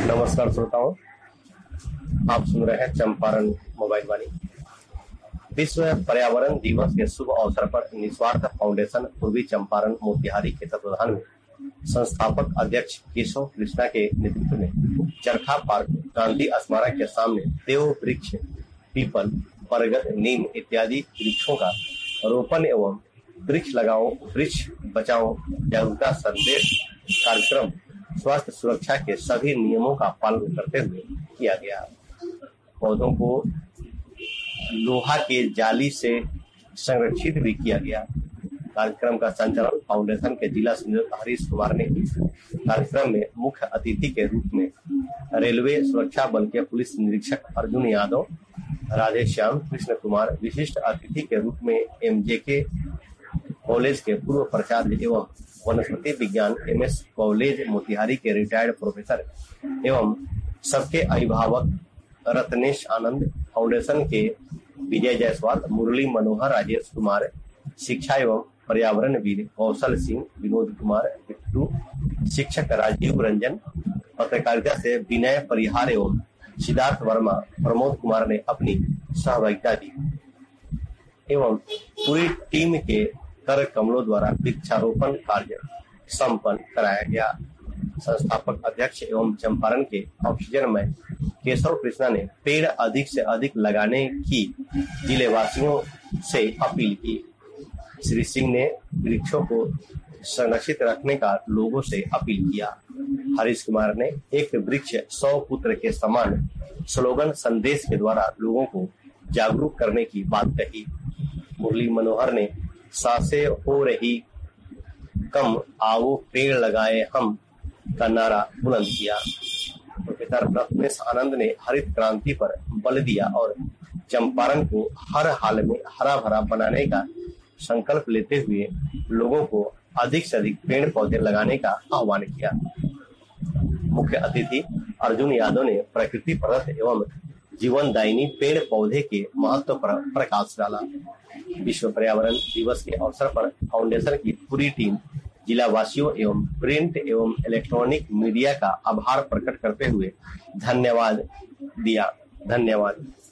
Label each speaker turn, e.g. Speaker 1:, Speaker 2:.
Speaker 1: नमस्कार श्रोताओं, आप सुन रहे हैं चंपारण मोबाइल वाणी। विश्व पर्यावरण दिवस के शुभ अवसर पर निस्वार्थ फाउंडेशन पूर्वी चंपारण मोतिहारी के तत्वाधान में संस्थापक अध्यक्ष केशव कृष्णा के नेतृत्व में चरखा पार्क गांधी स्मारक के सामने देव वृक्ष, पीपल, बरगद, नीम इत्यादि वृक्षों का रोपण एवं वृक्ष लगाओ वृक्ष बचाओ जागरूकता संदेश कार्यक्रम स्वास्थ्य सुरक्षा के सभी नियमों का पालन करते हुए किया गया। पौधों को लोहा के जाली से संरक्षित भी किया गया। कार्यक्रम का संचालन फाउंडेशन के जिला संयोजक हरीश कुमार ने की। कार्यक्रम में मुख्य अतिथि के रूप में रेलवे सुरक्षा बल के पुलिस निरीक्षक अर्जुन यादव, राधेश्याम कृष्ण कुमार, विशिष्ट अतिथि के रूप में MJK कॉलेज के पूर्व प्राचार्य एवं वनस्पति विज्ञान MS कॉलेज मोतिहारी के रिटायर्ड प्रोफेसर एवं सबके अभिभावक रत्नेश आनंद, फाउंडेशन के विजय जायसवाल, मुरली मनोहर, राजेश कुमार, शिक्षा एवं पर्यावरणविद कौशल सिंह, विनोद कुमार बिट्टू, शिक्षक राजीव रंजन, पत्रकारिता से विनय परिहार एवं सिद्धार्थ वर्मा, प्रमोद कुमार ने अपनी सहभागिता दी एवं पूरी टीम के कर कमलों द्वारा वृक्षारोपण कार्य संपन्न कराया गया। संस्थापक अध्यक्ष एवं चंपारण के ऑक्सीजन में केशव कृष्णा ने पेड़ अधिक से अधिक लगाने की जिले वासियों से अपील की। श्री सिंह ने वृक्षों को संरक्षित रखने का लोगों से अपील किया। हरीश कुमार ने एक वृक्ष 100 पुत्र के समान स्लोगन संदेश के द्वारा लोगों को जागरूक करने की बात कही। मुरली मनोहर ने सांसें हो रही कम, आओ पेड़ लगाए हम का नारा बुलंद किया। प्रोफेसर रत्नेश आनंद ने हरित क्रांति पर बल दिया और चंपारण को हर हाल में हरा भरा बनाने का संकल्प लेते हुए लोगों को अधिक से अधिक पेड़ पौधे लगाने का आह्वान किया। मुख्य अतिथि अर्जुन यादव ने प्रकृति प्रदत्त एवं जीवनदायिनी पेड़ पौधे के महत्व पर प्रकाश डाला। विश्व पर्यावरण दिवस के अवसर पर फाउंडेशन की पूरी टीम जिला वासियों एवं प्रिंट एवं इलेक्ट्रॉनिक मीडिया का आभार प्रकट करते हुए धन्यवाद दिया। धन्यवाद।